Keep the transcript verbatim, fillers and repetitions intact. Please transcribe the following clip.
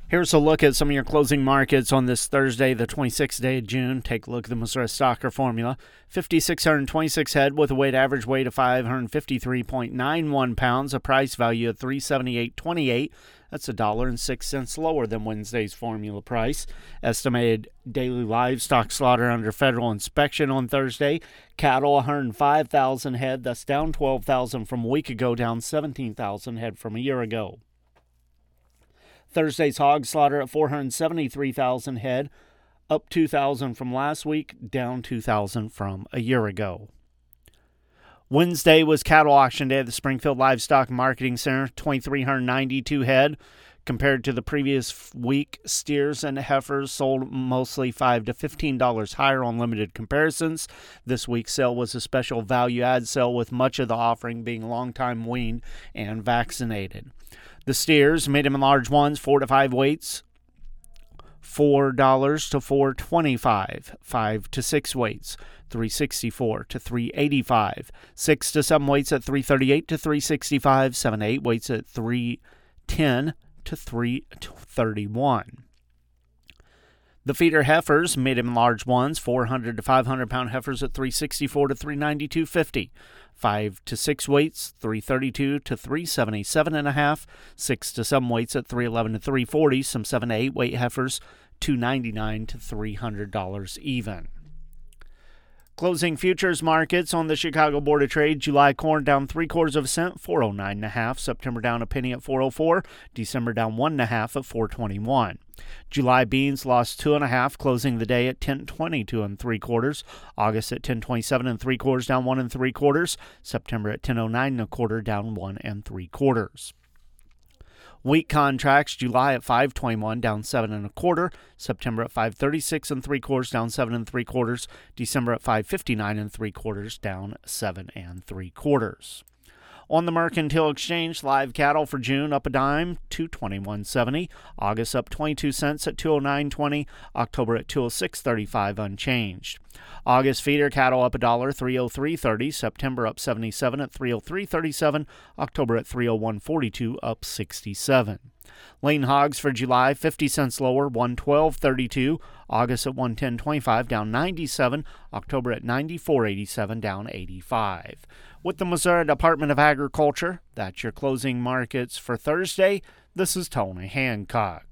Here's a look at some of your closing markets on this Thursday, the twenty-sixth day of June. Take a look at the Missouri Stocker Formula. five thousand six hundred twenty-six head with a weighted average weight of five hundred fifty-three point nine one pounds, a price value of three hundred seventy-eight dollars and twenty-eight cents. That's a dollar and six cents lower than Wednesday's formula price. Estimated daily livestock slaughter under federal inspection on Thursday. Cattle one hundred five thousand head. That's down twelve thousand from a week ago, down seventeen thousand head from a year ago. Thursday's hog slaughter at four hundred seventy-three thousand head, up two thousand from last week, down two thousand from a year ago. Wednesday was cattle auction day at the Springfield Livestock Marketing Center, two thousand three hundred ninety-two head. Compared to the previous week, steers and heifers sold mostly five to fifteen dollars higher on limited comparisons. This week's sale was a special value-add sale, with much of the offering being long-time weaned and vaccinated. The steers, medium and large ones, four to five weights, four dollars to four twenty-five. Five to six weights, three sixty-four to three eighty-five. Six to seven weights at three thirty-eight to three sixty-five. Seven to eight weights at three ten to three thirty-one. The feeder heifers, medium and large ones, four hundred to five hundred pound heifers at three sixty-four to three ninety-two fifty. Five to six weights, three thirty-two to three seventy-seven and a half. Six to seven weights at three eleven to three forty. Some seven to eight weight heifers, two ninety-nine to three hundred dollars even. Closing futures markets on the Chicago Board of Trade. July corn down three quarters of a cent, four oh nine and a half. September down a penny at four oh four. December down one and a half at four twenty-one. July beans lost two and a half, closing the day at ten twenty-two and three quarters. August at ten twenty-seven and three quarters, down one and three quarters. September at ten oh nine and a quarter, down one and three quarters. Wheat contracts, July at five twenty-one, down seven and a quarter. September at five thirty-six and three quarters, down seven and three quarters. December at five fifty-nine and three quarters, down seven and three quarters. On the Mercantile Exchange, live cattle for June up a dime, two twenty-one seventy. August up twenty-two cents at two oh nine twenty. October at two oh six thirty-five, unchanged. August feeder cattle up a dollar, three oh three thirty. September up seventy-seven at three oh three thirty-seven. October at three oh one forty-two, up sixty-seven. Lean hogs for July, fifty cents lower, one twelve thirty-two. August at one ten twenty-five, down ninety-seven. October at ninety-four eighty-seven, down eighty-five. With the Missouri Department of Agriculture, that's your closing markets for Thursday. This is Tony Hancock.